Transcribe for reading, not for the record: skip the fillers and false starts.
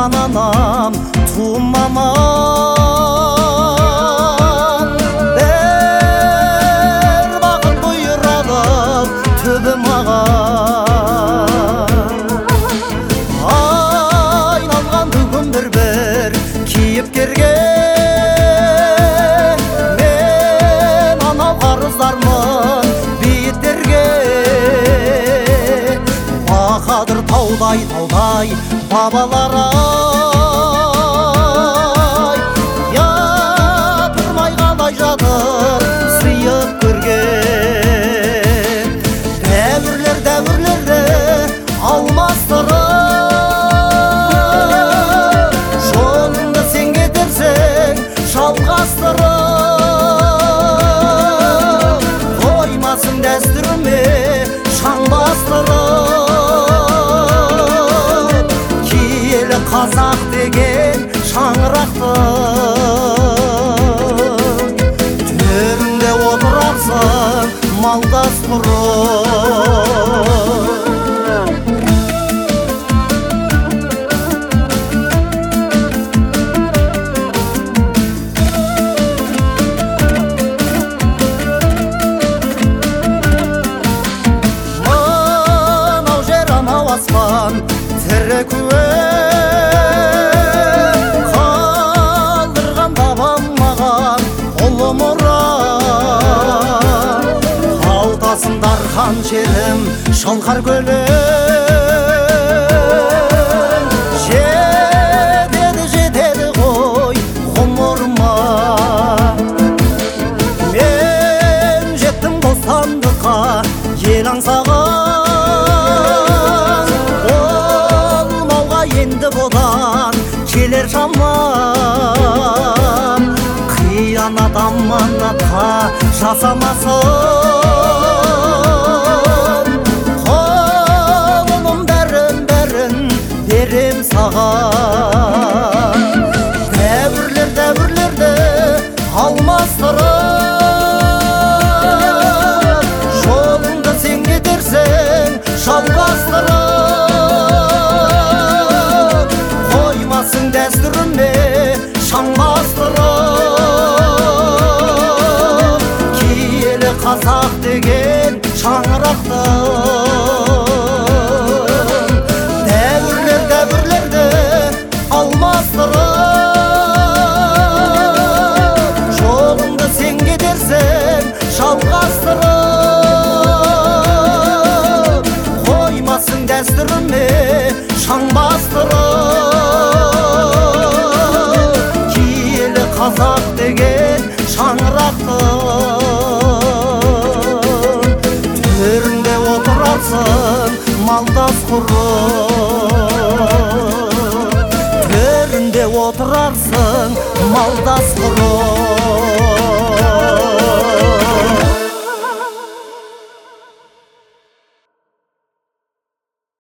туған анам, туым мамам, бір бақыт бұйырады түбі маған. Айналған бүгін бір кейіпкерге мен анау қарыздармын бейіттерге. Бақадыр таудай бабалар ай, япырмай қалай жатыр сыйып көрген. Дәуірлерді алмастырып, жолыңды сен кетерсең жалғастырып, қоймасын дәстүріме шаң бастырып. Қазақ деген шаңырақтың төрінде отырарсың малдас құрып. Анау жер анау аспан тірі Дархан жерім, шалқар көлім, жетеді ғой ғұмырыма. Мен жеттім бостандыққа ел аңсаған, болмауға енді бодан келер шамам. Қиянат аманатқа жасамасын, берем саған. Дәуірлерді алмастырып, жолыңды сен кетерсең жалғастырып, қоймасын дәстүріме шаң бастырып. Киелі қазақ деген шаңырақты жолыңды сен кетерсең жалғастырып, қоймасын дәстүріме шаң бастырып. Киелі қазақ деген шаңырақтың төрінде отырарсың малдас құрып. Отырарсың малдас құрып.